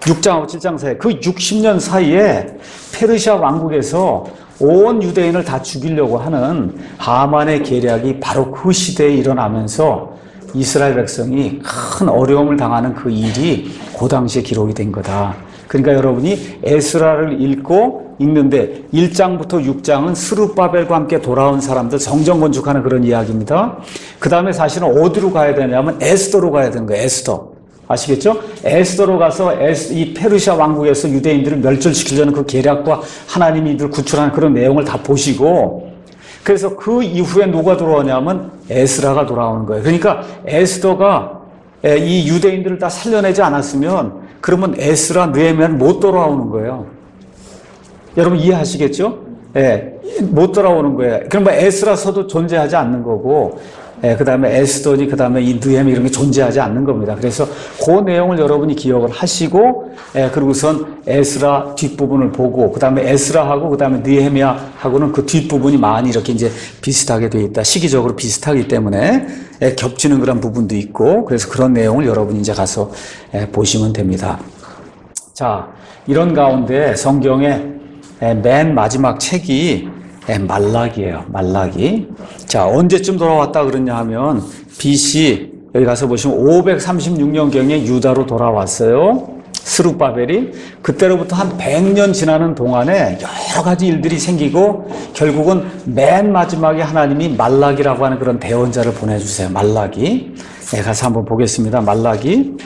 육 장하고 칠 장 사이에 그 육십 년 사이에 페르시아 왕국에서 온 유대인을 다 죽이려고 하는 하만의 계략이 바로 그 시대에 일어나면서 이스라엘 백성이 큰 어려움을 당하는 그 일이 그 당시에 기록이 된 거다. 그러니까 여러분이 에스라를 읽고 읽는데 일 장부터 육 장은 스룹바벨과 함께 돌아온 사람들 성전 건축하는 그런 이야기입니다. 그 다음에 사실은 어디로 가야 되냐면 에스더로 가야 되는 거예요. 에스더. 아시겠죠? 에스더로 가서 에스, 이 페르시아 왕국에서 유대인들을 멸절시키려는 그 계략과 하나님이 이들 구출하는 그런 내용을 다 보시고, 그래서 그 이후에 누가 돌아오냐면 에스라가 돌아오는 거예요. 그러니까 에스더가 이 유대인들을 다 살려내지 않았으면 그러면 에스라, 느헤미야는 못 돌아오는 거예요. 여러분 이해하시겠죠? 예, 못 돌아오는 거예요. 그러면 에스라서도 존재하지 않는 거고, 예, 그 다음에 에스더니, 그 다음에 이 느헤미 이런 게 존재하지 않는 겁니다. 그래서 그 내용을 여러분이 기억을 하시고, 예, 그리고선 에스라 뒷부분을 보고, 그 다음에 에스라하고, 그 다음에 느헤미야하고는 그 뒷부분이 많이 이렇게 이제 비슷하게 되어 있다. 시기적으로 비슷하기 때문에, 예, 겹치는 그런 부분도 있고, 그래서 그런 내용을 여러분이 이제 가서, 예, 보시면 됩니다. 자, 이런 가운데 성경의 예, 맨 마지막 책이 예, 말라기예요. 말라기. 자, 언제쯤 돌아왔다 그러냐 하면 비씨 여기 가서 보시면 오백삼십육 년경에 유다로 돌아왔어요. 스룹바벨이. 그때로부터 한 백 년 지나는 동안에 여러 가지 일들이 생기고 결국은 맨 마지막에 하나님이 말라기라고 하는 그런 대언자를 보내주세요. 말라기. 네, 가서 한번 보겠습니다. 말라기.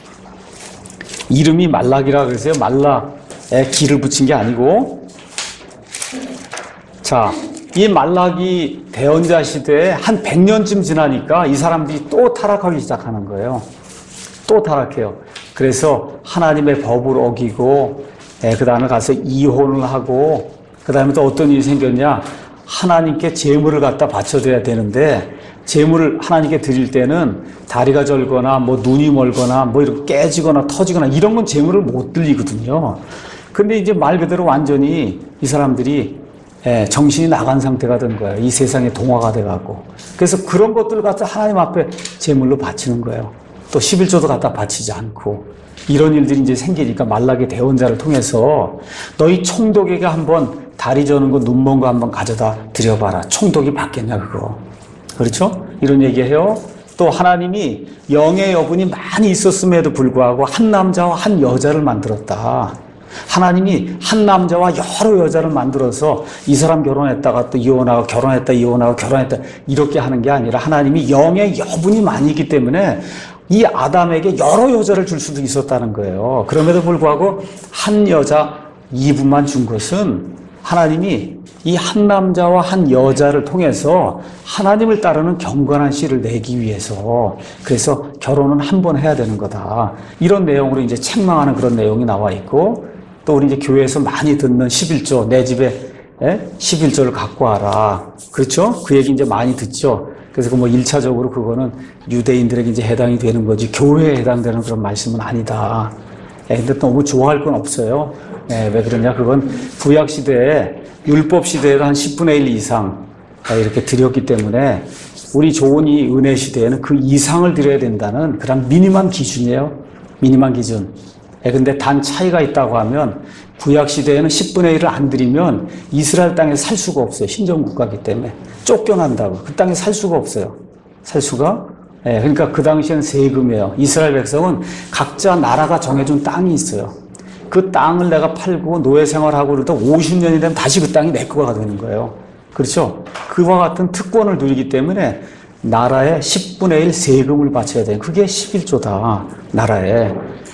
이름이 말라기라 그러세요. 말라에 기를 붙인 게 아니고. 자, 이 말라기 대언자 시대에 한 백 년쯤 지나니까 이 사람들이 또 타락하기 시작하는 거예요. 또 타락해요. 그래서 하나님의 법을 어기고, 예, 그 다음에 가서 이혼을 하고, 그 다음에 또 어떤 일이 생겼냐. 하나님께 제물을 갖다 바쳐드려야 되는데, 제물을 하나님께 드릴 때는 다리가 절거나, 뭐 눈이 멀거나, 뭐 이렇게 깨지거나 터지거나, 이런 건 제물을 못 드리거든요. 근데 이제 말 그대로 완전히 이 사람들이 예, 정신이 나간 상태가 된 거예요. 이 세상에 동화가 돼가고. 그래서 그런 것들을 갖다 하나님 앞에 제물로 바치는 거예요. 또 십일조도 갖다 바치지 않고. 이런 일들이 이제 생기니까 말라기 대언자를 통해서 너희 총독에게 한번 다리 저는 거, 눈 먼 거 한번 가져다 드려봐라. 총독이 받겠냐, 그거. 그렇죠? 이런 얘기해요. 또 하나님이 영의 여분이 많이 있었음에도 불구하고 한 남자와 한 여자를 만들었다. 하나님이 한 남자와 여러 여자를 만들어서 이 사람 결혼했다가 또 이혼하고 결혼했다 이혼하고 결혼했다 이렇게 하는 게 아니라 하나님이 영의 여분이 많이 있기 때문에 이 아담에게 여러 여자를 줄 수도 있었다는 거예요. 그럼에도 불구하고 한 여자 이분만 준 것은 하나님이 이 한 남자와 한 여자를 통해서 하나님을 따르는 경건한 씨를 내기 위해서, 그래서 결혼은 한 번 해야 되는 거다. 이런 내용으로 이제 책망하는 그런 내용이 나와 있고, 또 우리 이제 교회에서 많이 듣는 십일조, 내 집에 예? 십일조를 갖고 와라. 그렇죠? 그 얘기 이제 많이 듣죠. 그래서 그 뭐 일차적으로 그거는 유대인들에게 이제 해당이 되는 거지 교회에 해당되는 그런 말씀은 아니다. 예, 근데 너무 좋아할 건 없어요. 예, 왜 그러냐? 그건 구약 시대에 율법 시대에도 한 십분의 일 이상 이렇게 드렸기 때문에 우리 좋은 이 은혜 시대에는 그 이상을 드려야 된다는 그런 미니멈 기준이에요. 미니멈 기준. 예, 근데 단 차이가 있다고 하면 구약 시대에는 십분의 일을 안 드리면 이스라엘 땅에 살 수가 없어요. 신정국가이기 때문에. 쫓겨난다고. 그 땅에 살 수가 없어요. 살 수가? 예, 그러니까 그 당시에는 세금이에요. 이스라엘 백성은 각자 나라가 정해준 땅이 있어요. 그 땅을 내가 팔고 노예 생활하고 그러다 오십 년이 되면 다시 그 땅이 내 거가 되는 거예요. 그렇죠? 그와 같은 특권을 누리기 때문에 나라에 십분의 일 세금을 바쳐야 돼요. 그게 십일조다. 나라에.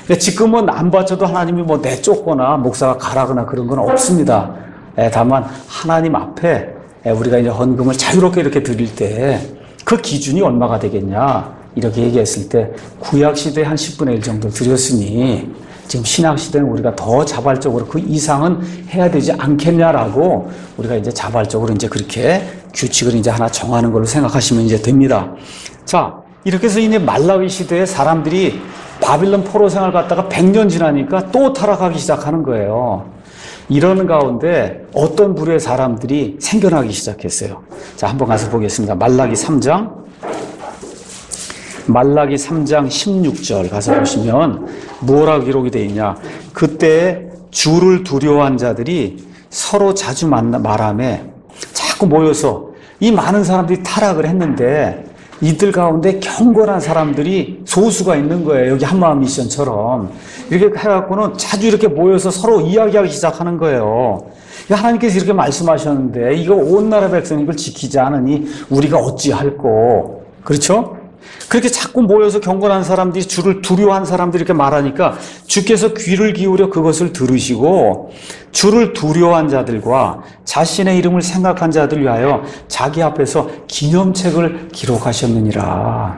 지금은 안 바쳐도 하나님이 뭐 내쫓거나 목사가 가라거나 그런 건 없습니다. 예, 다만 하나님 앞에 우리가 이제 헌금을 자유롭게 이렇게 드릴 때 그 기준이 얼마가 되겠냐 이렇게 얘기했을 때 구약 시대에 한 십분의 일 정도 드렸으니 지금 신약 시대는 우리가 더 자발적으로 그 이상은 해야 되지 않겠냐라고 우리가 이제 자발적으로 이제 그렇게 규칙을 이제 하나 정하는 걸로 생각하시면 이제 됩니다. 자, 이렇게 해서 이제 말라기 시대에 사람들이 바빌론 포로 생활 갔다가 백 년 지나니까 또 타락하기 시작하는 거예요. 이러는 가운데 어떤 부류의 사람들이 생겨나기 시작했어요. 자, 한번 가서 보겠습니다. 말라기 삼 장. 말라기 삼 장 십육 절 가서 보시면 뭐라고 기록이 되어 있냐. 그때 주를 두려워한 자들이 서로 자주 만나 말하며 자꾸 모여서 이 많은 사람들이 타락을 했는데 이들 가운데 경건한 사람들이 소수가 있는 거예요. 여기 한마음 미션처럼. 이렇게 해갖고는 자주 이렇게 모여서 서로 이야기하기 시작하는 거예요. 하나님께서 이렇게 말씀하셨는데 이거 온 나라 백성이 이걸 지키지 않으니 우리가 어찌할꼬. 그렇죠? 그렇게 자꾸 모여서 경건한 사람들이 주를 두려워한 사람들이 이렇게 말하니까 주께서 귀를 기울여 그것을 들으시고 주를 두려워한 자들과 자신의 이름을 생각한 자들 위하여 자기 앞에서 기념책을 기록하셨느니라.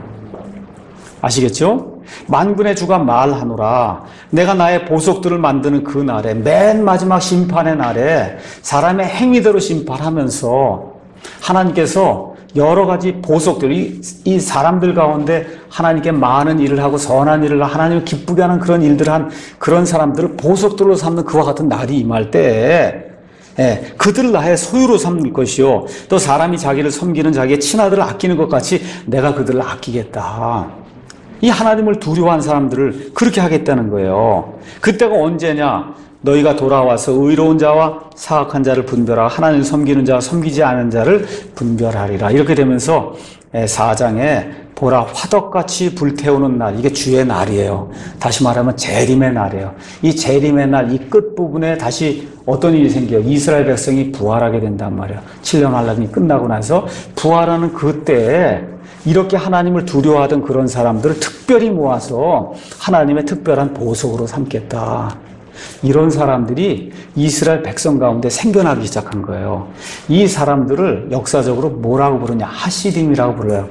아시겠죠? 만군의 주가 말하노라. 내가 나의 보석들을 만드는 그 날에, 맨 마지막 심판의 날에 사람의 행위대로 심판하면서 하나님께서 여러 가지 보석들, 이, 이 사람들 가운데 하나님께 많은 일을 하고 선한 일을 하나님을 기쁘게 하는 그런 일들을 한 그런 사람들을 보석들로 삼는 그와 같은 날이 임할 때에 예, 그들을 나의 소유로 삼을 것이요. 또 사람이 자기를 섬기는 자기의 친아들을 아끼는 것 같이 내가 그들을 아끼겠다. 이 하나님을 두려워한 사람들을 그렇게 하겠다는 거예요. 그때가 언제냐? 너희가 돌아와서 의로운 자와 사악한 자를 분별하고 하나님을 섬기는 자와 섬기지 않은 자를 분별하리라. 이렇게 되면서 사 장에 보라 화덕같이 불태우는 날, 이게 주의 날이에요. 다시 말하면 재림의 날이에요. 이 재림의 날, 이 끝부분에 다시 어떤 일이 생겨요? 이스라엘 백성이 부활하게 된단 말이에요. 칠 년 환란이 끝나고 나서 부활하는 그때에 이렇게 하나님을 두려워하던 그런 사람들을 특별히 모아서 하나님의 특별한 보석으로 삼겠다. 이런 사람들이 이스라엘 백성 가운데 생겨나기 시작한 거예요. 이 사람들을 역사적으로 뭐라고 부르냐? 하시딤이라고 불러요.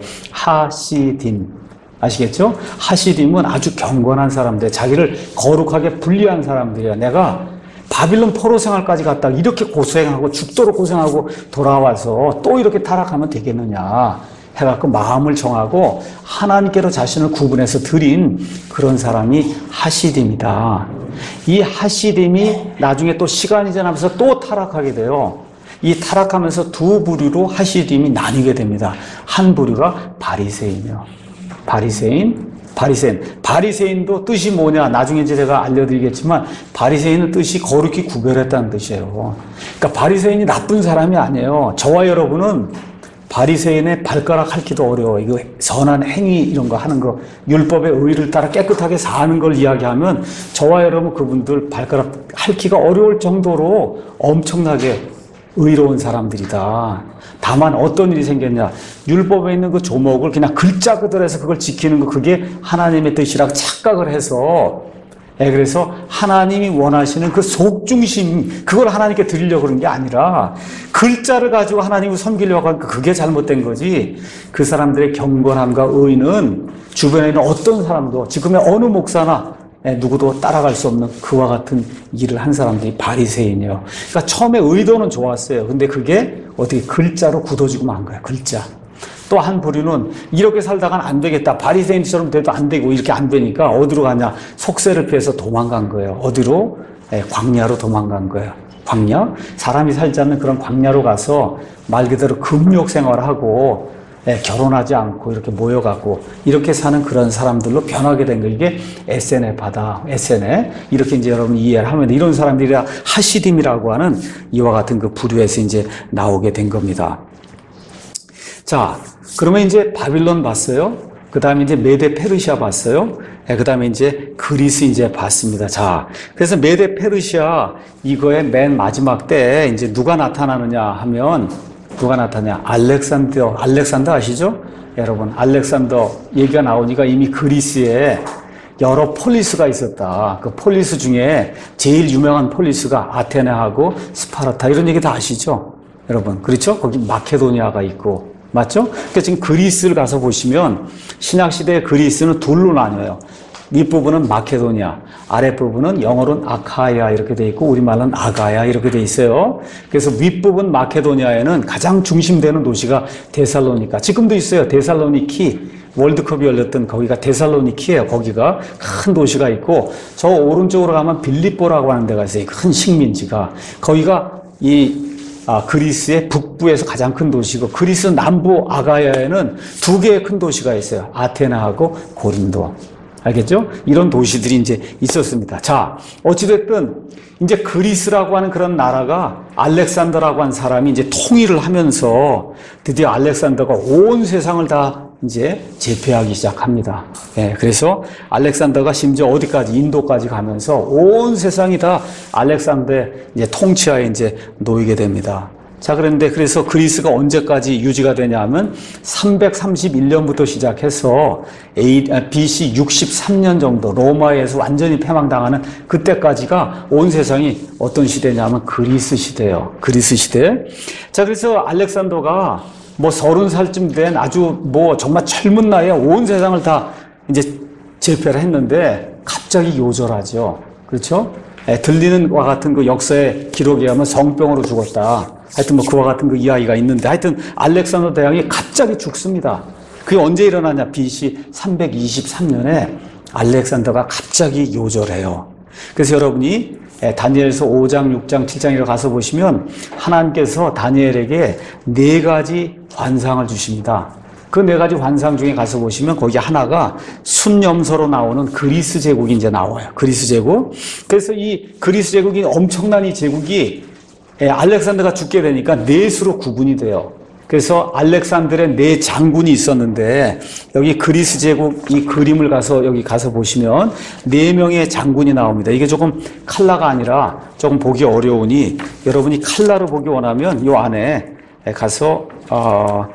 하시딤. 아시겠죠? 하시딤은 아주 경건한 사람들, 자기를 거룩하게 분리한 사람들이야. 내가 바빌론 포로 생활까지 갔다 이렇게 고생하고 죽도록 고생하고 돌아와서 또 이렇게 타락하면 되겠느냐 해갖고 마음을 정하고 하나님께로 자신을 구분해서 드린 그런 사람이 하시딤이다. 이 하시딤이 나중에 또 시간이 지나면서 또 타락하게 돼요. 이 타락하면서 두 부류로 하시딤이 나뉘게 됩니다. 한 부류가 바리새인이요. 바리새인, 바리새인. 바리새인도 뜻이 뭐냐? 나중에 이제 제가 알려드리겠지만 바리새인은 뜻이 거룩히 구별했다는 뜻이에요. 그러니까 바리새인이 나쁜 사람이 아니에요. 저와 여러분은 바리새인의 발가락 핥기도 어려워. 이거 선한 행위 이런 거 하는 거, 율법의 의를 따라 깨끗하게 사는 걸 이야기하면 저와 여러분 그분들 발가락 핥기가 어려울 정도로 엄청나게 의로운 사람들이다. 다만 어떤 일이 생겼냐? 율법에 있는 그 조목을 그냥 글자 그대로 해서 그걸 지키는 거, 그게 하나님의 뜻이라고 착각을 해서, 예, 그래서 하나님이 원하시는 그 속중심, 그걸 하나님께 드리려고 그런 게 아니라 글자를 가지고 하나님을 섬기려고 하니까 그게 잘못된 거지. 그 사람들의 경건함과 의는 주변에 있는 어떤 사람도, 지금의 어느 목사나 누구도 따라갈 수 없는 그와 같은 일을 한 사람들이 바리새인이에요. 그러니까 처음에 의도는 좋았어요. 근데 그게 어떻게 글자로 굳어지고 만 거예요. 글자. 또 한 부류는 이렇게 살다가는 안 되겠다. 바리새인처럼 돼도 안 되고 이렇게 안 되니까 어디로 가냐? 속세를 피해서 도망간 거예요. 어디로? 예, 광야로 도망간 거예요. 광야? 사람이 살지 않는 그런 광야로 가서 말 그대로 금욕 생활을 하고, 예, 결혼하지 않고 이렇게 모여가고 이렇게 사는 그런 사람들로 변하게 된 거. 이게 에스엔에프다. 에스엔에. 이렇게 이제 여러분 이해를 하면 이런 사람들이 하시딤이라고 하는 이와 같은 그 부류에서 이제 나오게 된 겁니다. 자, 그러면 이제 바빌론 봤어요. 그 다음에 이제 메데 페르시아 봤어요. 네, 그 다음에 이제 그리스 이제 봤습니다. 자, 그래서 메데 페르시아 이거의 맨 마지막 때 이제 누가 나타나느냐 하면 누가 나타나냐? 알렉산더, 알렉산더 아시죠? 여러분, 알렉산더 얘기가 나오니까 이미 그리스에 여러 폴리스가 있었다. 그 폴리스 중에 제일 유명한 폴리스가 아테네하고 스파르타, 이런 얘기 다 아시죠? 여러분, 그렇죠? 거기 마케도니아가 있고, 맞죠? 그러니까 지금 그리스를 가서 보시면 신약시대의 그리스는 둘로 나뉘어요. 윗부분은 마케도니아, 아랫부분은 영어로는 아카야 이렇게 돼 있고 우리말로는 아가야 이렇게 돼 있어요. 그래서 윗부분 마케도니아에는 가장 중심되는 도시가 데살로니카. 지금도 있어요. 데살로니키. 월드컵이 열렸던 거기가 데살로니키예요. 거기가 큰 도시가 있고, 저 오른쪽으로 가면 빌립보라고 하는 데가 있어요. 큰 식민지가. 거기가 이 아, 그리스의 북부에서 가장 큰 도시고 그리스 남부 아가야에는 두 개의 큰 도시가 있어요. 아테나하고 고린도. 알겠죠? 이런 도시들이 이제 있었습니다. 자, 어찌됐든 이제 그리스라고 하는 그런 나라가 알렉산더라고 하는 사람이 이제 통일을 하면서 드디어 알렉산더가 온 세상을 다 이제 제패하기 시작합니다. 예, 그래서 알렉산더가 심지어 어디까지 인도까지 가면서 온 세상이 다 알렉산더의 이제 통치하에 이제 놓이게 됩니다. 자, 그런데 그래서 그리스가 언제까지 유지가 되냐면 삼백삼십일 년부터 시작해서 비씨 육십삼 년 정도 로마에서 완전히 패망당하는 그때까지가 온 세상이 어떤 시대냐면 그리스 시대예요. 그리스 시대. 자, 그래서 알렉산더가 뭐 서른 살쯤 된 아주 뭐 정말 젊은 나이에 온 세상을 다 이제 제패를 했는데 갑자기 요절하죠. 그렇죠? 예, 들리는 와 같은 그 역사의 기록에 의하면 성병으로 죽었다. 하여튼 뭐 그와 같은 그 이야기가 있는데 하여튼 알렉산더 대왕이 갑자기 죽습니다. 그게 언제 일어나냐? 비씨 삼백이십삼 년에 알렉산더가 갑자기 요절해요. 그래서 여러분이 다니엘서 오 장, 육 장, 칠 장에 가서 보시면 하나님께서 다니엘에게 네 가지 환상을 주십니다. 그 네 가지 환상 중에 가서 보시면 거기 하나가 순염소로 나오는 그리스 제국이 이제 나와요. 그리스 제국. 그래서 이 그리스 제국이 엄청난 이 제국이 알렉산더가 죽게 되니까 넷으로 구분이 돼요. 그래서 알렉산더의 네 장군이 있었는데 여기 그리스 제국 이 그림을 가서 여기 가서 보시면 네 명의 장군이 나옵니다. 이게 조금 칼라가 아니라 조금 보기 어려우니 여러분이 칼라로 보기 원하면 이 안에 가서 어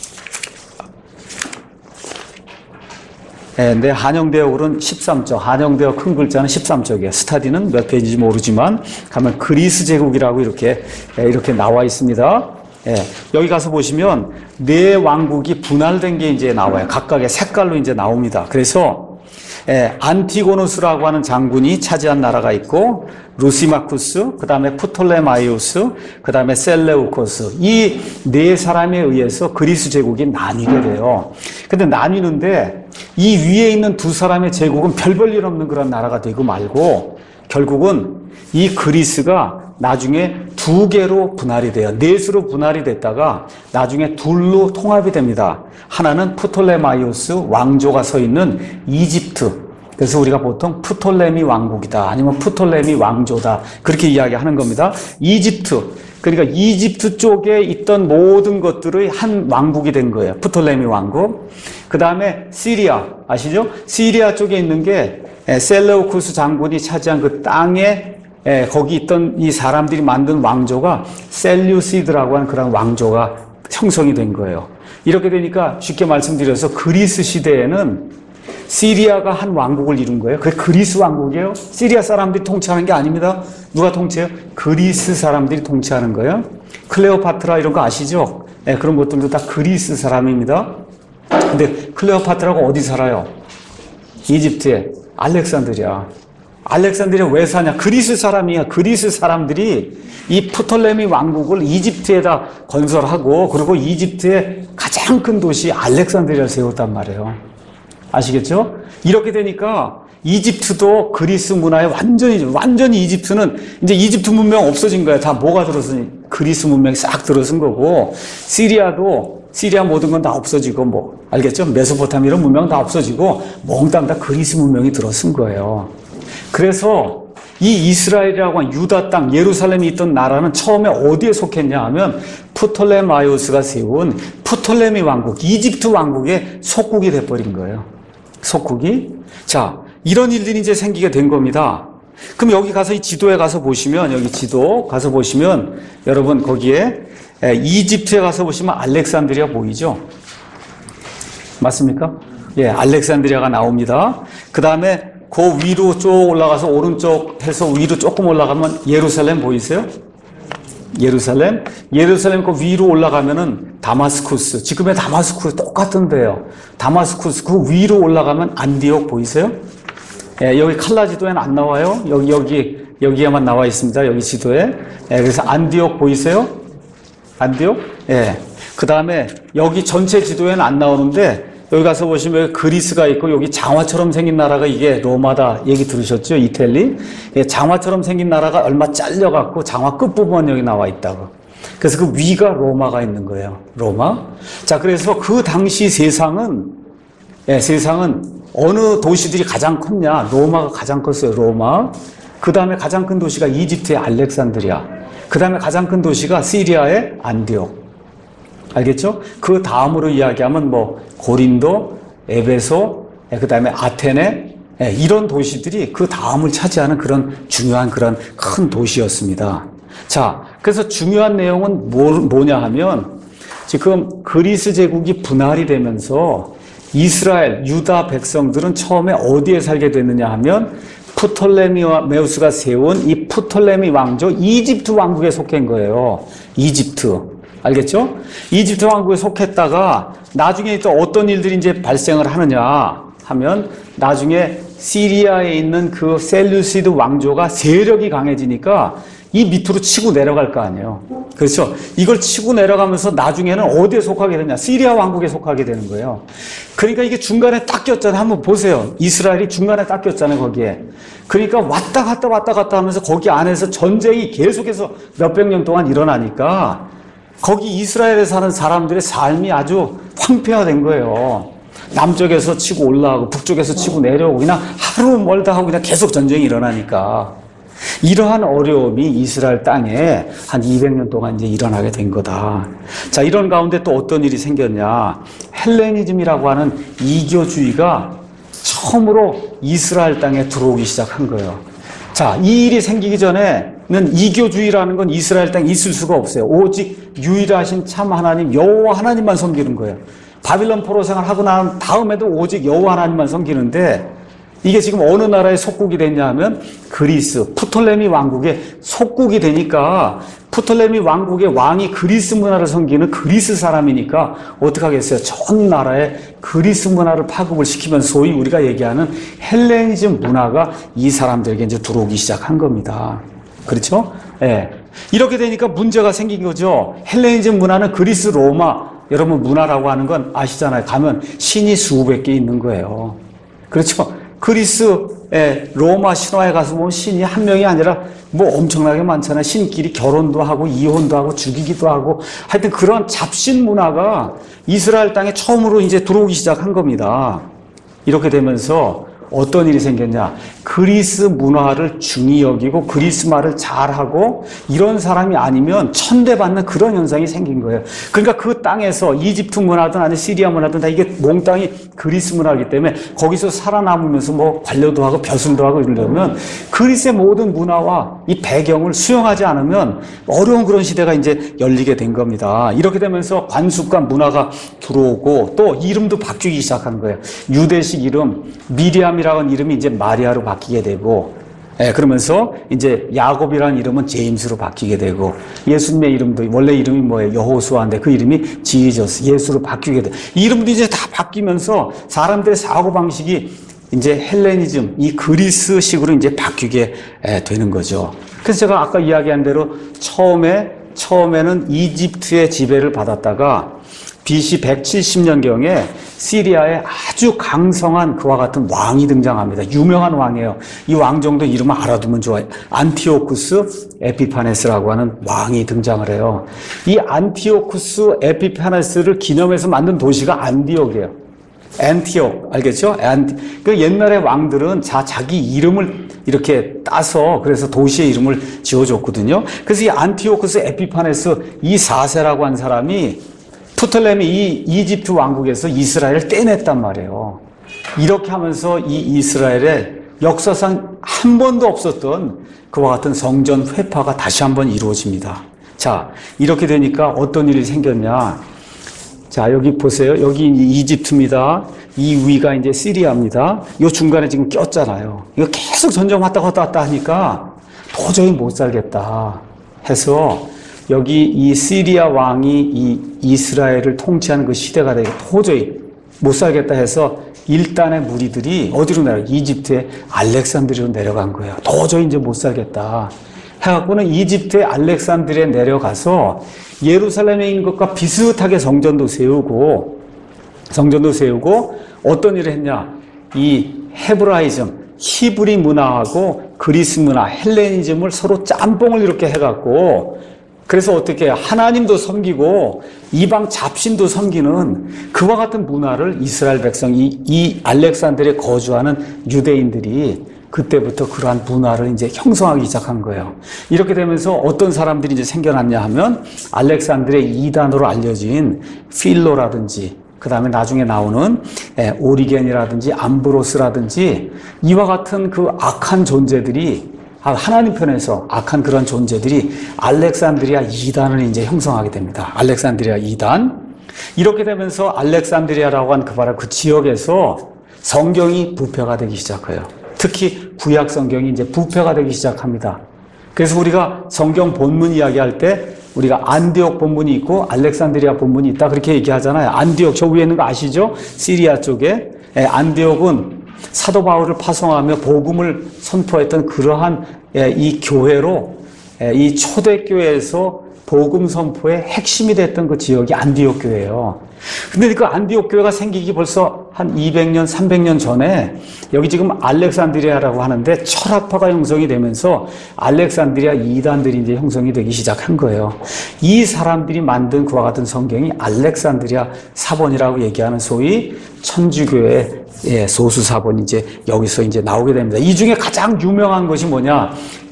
네, 내 한영대역으로는 십삼 쪽, 한영대역 큰 글자는 십삼 쪽이에요. 스타디는 몇 페이지인지 모르지만 가면 그리스 제국이라고 이렇게 이렇게 나와 있습니다. 예, 여기 가서 보시면 네 왕국이 분할된 게 이제 나와요. 각각의 색깔로 이제 나옵니다. 그래서 예, 안티고노스라고 하는 장군이 차지한 나라가 있고 루시마쿠스, 그 다음에 프톨레마이오스, 그 다음에 셀레우코스 이 네 사람에 의해서 그리스 제국이 나뉘게 돼요. 근데 나뉘는데 이 위에 있는 두 사람의 제국은 별 볼 일 없는 그런 나라가 되고 말고 결국은 이 그리스가 나중에 두 개로 분할이 돼요. 넷으로 분할이 됐다가 나중에 둘로 통합이 됩니다. 하나는 프톨레마이오스 왕조가 서 있는 이집트. 그래서 우리가 보통 프톨레미 왕국이다 아니면 프톨레미 왕조다 그렇게 이야기하는 겁니다. 이집트. 그러니까 이집트 쪽에 있던 모든 것들의 한 왕국이 된 거예요. 프톨레미 왕국. 그 다음에 시리아 아시죠? 시리아 쪽에 있는 게 셀레우쿠스 장군이 차지한 그 땅에 거기 있던 이 사람들이 만든 왕조가 셀류시드라고 하는 그런 왕조가 형성이 된 거예요. 이렇게 되니까 쉽게 말씀드려서 그리스 시대에는 시리아가 한 왕국을 이룬 거예요. 그게 그리스 왕국이에요. 시리아 사람들이 통치하는 게 아닙니다. 누가 통치해요? 그리스 사람들이 통치하는 거예요. 클레오파트라 이런 거 아시죠? 네, 그런 것들도 다 그리스 사람입니다. 근데 클레오파트라가 어디 살아요? 이집트에. 알렉산드리아. 알렉산드리아 왜 사냐? 그리스 사람이야. 그리스 사람들이 이 프톨레미 왕국을 이집트에다 건설하고 그리고 이집트의 가장 큰 도시 알렉산드리아를 세웠단 말이에요. 아시겠죠? 이렇게 되니까 이집트도 그리스 문화에 완전히, 완전히 이집트는 이제 이집트 문명 없어진 거야. 다 뭐가 들어서니? 그리스 문명이 싹 들어선 거고, 시리아도, 시리아 모든 건 다 없어지고, 뭐, 알겠죠? 메소포타미아 이런 문명 다 없어지고, 몽땅 다 그리스 문명이 들어선 거예요. 그래서 이 이스라엘이라고 하는 유다 땅, 예루살렘이 있던 나라는 처음에 어디에 속했냐 하면 프톨레마이오스가 세운 프톨레미 왕국, 이집트 왕국의 속국이 돼버린 거예요. 속국이. 자, 이런 일들이 이제 생기게 된 겁니다. 그럼 여기 가서 이 지도에 가서 보시면, 여기 지도 가서 보시면, 여러분 거기에 이집트에 가서 보시면 알렉산드리아 보이죠? 맞습니까? 예, 알렉산드리아가 나옵니다. 그 다음에 그 위로 쭉 올라가서 오른쪽 해서 위로 조금 올라가면 예루살렘 보이세요? 예루살렘. 예루살렘 그 위로 올라가면은 다마스쿠스. 지금의 다마스쿠스 똑같은 데요. 다마스쿠스 그 위로 올라가면 안디옥 보이세요? 예, 여기 칼라 지도에는 안 나와요. 여기, 여기, 여기에만 나와 있습니다. 여기 지도에. 예, 그래서 안디옥 보이세요? 안디옥? 예. 그 다음에 여기 전체 지도에는 안 나오는데 여기 가서 보시면 그리스가 있고 여기 장화처럼 생긴 나라가 이게 로마다 얘기 들으셨죠? 이탈리. 예, 장화처럼 생긴 나라가 얼마 잘려갖고 장화 끝부분 여기 나와 있다고. 그래서 그 위가 로마가 있는 거예요. 로마. 자, 그래서 그 당시 세상은, 예, 세상은 어느 도시들이 가장 컸냐? 로마가 가장 컸어요. 로마. 그 다음에 가장 큰 도시가 이집트의 알렉산드리아. 그 다음에 가장 큰 도시가 시리아의 안디옥. 알겠죠? 그 다음으로 이야기하면 뭐 고린도, 에베소, 그 다음에 아테네, 이런 도시들이 그 다음을 차지하는 그런 중요한 그런 큰 도시였습니다. 자, 그래서 중요한 내용은 뭐, 뭐냐 하면 지금 그리스 제국이 분할이 되면서 이스라엘, 유다 백성들은 처음에 어디에 살게 됐느냐 하면 프톨레미우스가 세운 이 프톨레미 왕조 이집트 왕국에 속한 거예요. 이집트. 알겠죠? 이집트 왕국에 속했다가 나중에 또 어떤 일들이 이제 발생을 하느냐 하면 나중에 시리아에 있는 그 셀루시드 왕조가 세력이 강해지니까 이 밑으로 치고 내려갈 거 아니에요. 그렇죠? 이걸 치고 내려가면서 나중에는 어디에 속하게 되냐? 시리아 왕국에 속하게 되는 거예요. 그러니까 이게 중간에 딱 꼈잖아요. 한번 보세요. 이스라엘이 중간에 딱 꼈잖아요, 거기에. 그러니까 왔다 갔다 왔다 갔다 하면서 거기 안에서 전쟁이 계속해서 몇백 년 동안 일어나니까 거기 이스라엘에 사는 사람들의 삶이 아주 황폐화된 거예요. 남쪽에서 치고 올라가고 북쪽에서 치고 내려오고 그냥 하루 멀다 하고 그냥 계속 전쟁이 일어나니까 이러한 어려움이 이스라엘 땅에 한 이백 년 동안 이제 일어나게 된 거다. 자, 이런 가운데 또 어떤 일이 생겼냐. 헬레니즘이라고 하는 이교주의가 처음으로 이스라엘 땅에 들어오기 시작한 거예요. 자, 이 일이 생기기 전에는 이교주의라는 건 이스라엘 땅에 있을 수가 없어요. 오직 유일하신 참 하나님, 여호와 하나님만 섬기는 거예요. 바빌론 포로 생활하고 난 다음에도 오직 여호와 하나님만 섬기는데 이게 지금 어느 나라의 속국이 됐냐 하면 그리스, 프톨레미 왕국의 속국이 되니까 프톨레미 왕국의 왕이 그리스 문화를 섬기는 그리스 사람이니까 어떻게 하겠어요? 전 나라에 그리스 문화를 파급을 시키면서 소위 우리가 얘기하는 헬레니즘 문화가 이 사람들에게 이제 들어오기 시작한 겁니다. 그렇죠? 예. 이렇게 되니까 문제가 생긴 거죠. 헬레니즘 문화는 그리스, 로마, 여러분 문화라고 하는 건 아시잖아요. 가면 신이 수백 개 있는 거예요. 그렇죠? 그리스의 로마 신화에 가서 보면 신이 한 명이 아니라 뭐 엄청나게 많잖아요. 신끼리 결혼도 하고 이혼도 하고 죽이기도 하고 하여튼 그런 잡신 문화가 이스라엘 땅에 처음으로 이제 들어오기 시작한 겁니다. 이렇게 되면서 어떤 일이 생겼냐. 그리스 문화를 중히 여기고 그리스 말을 잘하고 이런 사람이 아니면 천대받는 그런 현상이 생긴 거예요. 그러니까 그 땅에서 이집트 문화든 아니 시리아 문화든 다 이게 몽땅이 그리스 문화이기 때문에 거기서 살아남으면서 뭐 관료도 하고 벼슬도 하고 이러려면 그리스의 모든 문화와 이 배경을 수용하지 않으면 어려운 그런 시대가 이제 열리게 된 겁니다. 이렇게 되면서 관습과 문화가 들어오고 또 이름도 바뀌기 시작한 거예요. 유대식 이름 미리암 이라는 이름이 이제 마리아로 바뀌게 되고, 예, 그러면서 이제 야곱이라는 이름은 제임스로 바뀌게 되고, 예수님의 이름도 원래 이름이 뭐예요? 여호수아인데 그 이름이 지저스, 예수로 바뀌게 돼. 이름도 이제 다 바뀌면서 사람들의 사고 방식이 이제 헬레니즘, 이 그리스식으로 이제 바뀌게 되는 거죠. 그래서 제가 아까 이야기한 대로 처음에 처음에는 이집트의 지배를 받았다가 비씨 백칠십 년경에 시리아에 아주 강성한 그와 같은 왕이 등장합니다. 유명한 왕이에요. 이 왕 정도 이름을 알아두면 좋아요. 안티오쿠스 에피파네스라고 하는 왕이 등장을 해요. 이 안티오쿠스 에피파네스를 기념해서 만든 도시가 안디옥이에요. 안티옥, 알겠죠? 안티, 그 옛날의 왕들은 자, 자기 이름을 이렇게 따서 그래서 도시의 이름을 지어줬거든요. 그래서 이 안티오쿠스 에피파네스 이 사 세라고 한 사람이 프톨레미 이 이집트 왕국에서 이스라엘을 떼냈단 말이에요. 이렇게 하면서 이 이스라엘의 역사상 한 번도 없었던 그와 같은 성전 회파가 다시 한번 이루어집니다. 자, 이렇게 되니까 어떤 일이 생겼냐. 자, 여기 보세요. 여기 이집트입니다. 이 위가 이제 시리아입니다. 이 중간에 지금 꼈잖아요. 이거 계속 전쟁 왔다 갔다 왔다 하니까 도저히 못 살겠다 해서 여기 이 시리아 왕이 이 이스라엘을 통치하는 그 시대가 되게 도저히 못 살겠다 해서 일단의 무리들이 어디로 내려? 이집트의 알렉산드리아로 내려간 거예요. 도저히 이제 못 살겠다 해갖고는 이집트의 알렉산드리아에 내려가서 예루살렘에 있는 것과 비슷하게 성전도 세우고 성전도 세우고 어떤 일을 했냐? 이 헤브라이즘, 히브리 문화하고 그리스 문화, 헬레니즘을 서로 짬뽕을 이렇게 해갖고 그래서 어떻게 하나님도 섬기고 이방 잡신도 섬기는 그와 같은 문화를 이스라엘 백성이 이 알렉산드리아에 거주하는 유대인들이 그때부터 그러한 문화를 이제 형성하기 시작한 거예요. 이렇게 되면서 어떤 사람들이 이제 생겨났냐 하면 알렉산드리아 이단으로 알려진 필로라든지 그 다음에 나중에 나오는 오리겐이라든지 암브로스라든지 이와 같은 그 악한 존재들이 하나님 편에서 악한 그런 존재들이 알렉산드리아 이단을 이제 형성하게 됩니다. 알렉산드리아 이단. 이렇게 되면서 알렉산드리아라고 한 그 바로 그 지역에서 성경이 부패가 되기 시작해요. 특히 구약 성경이 이제 부패가 되기 시작합니다. 그래서 우리가 성경 본문 이야기할 때 우리가 안디옥 본문이 있고 알렉산드리아 본문이 있다 그렇게 얘기하잖아요. 안디옥 저 위에 있는 거 아시죠? 시리아 쪽에. 예, 안디옥은 사도 바울을 파송하며 복음을 선포했던 그러한 이 교회로 이 초대교회에서 복음 선포의 핵심이 됐던 그 지역이 안디옥 교회예요. 근데 그 안디옥 교회가 생기기 벌써 한 이백 년, 삼백 년 전에 여기 지금 알렉산드리아라고 하는데 철학파가 형성이 되면서 알렉산드리아 이단들이 이제 형성이 되기 시작한 거예요. 이 사람들이 만든 그와 같은 성경이 알렉산드리아 사본이라고 얘기하는 소위 천주교의 예, 소수 사본이 이제 여기서 이제 나오게 됩니다. 이 중에 가장 유명한 것이 뭐냐?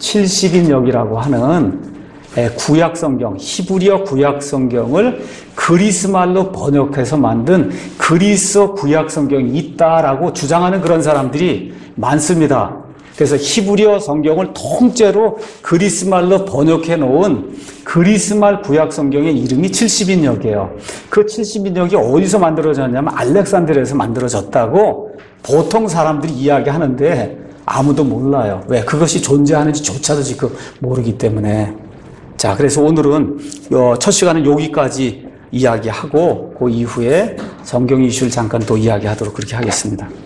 칠십인역이라고 하는 구약 성경, 히브리어 구약 성경을 그리스 말로 번역해서 만든 그리스 구약 성경이 있다라고 주장하는 그런 사람들이 많습니다. 그래서 히브리어 성경을 통째로 그리스 말로 번역해 놓은 그리스 말 구약 성경의 이름이 칠십인역이에요. 그 칠십인역이 어디서 만들어졌냐면 알렉산드리아에서 만들어졌다고 보통 사람들이 이야기하는데 아무도 몰라요. 왜? 그것이 존재하는지조차도 지금 모르기 때문에. 자, 그래서 오늘은 첫 시간은 여기까지 이야기하고 그 이후에 성경 이슈를 잠깐 또 이야기하도록 그렇게 하겠습니다.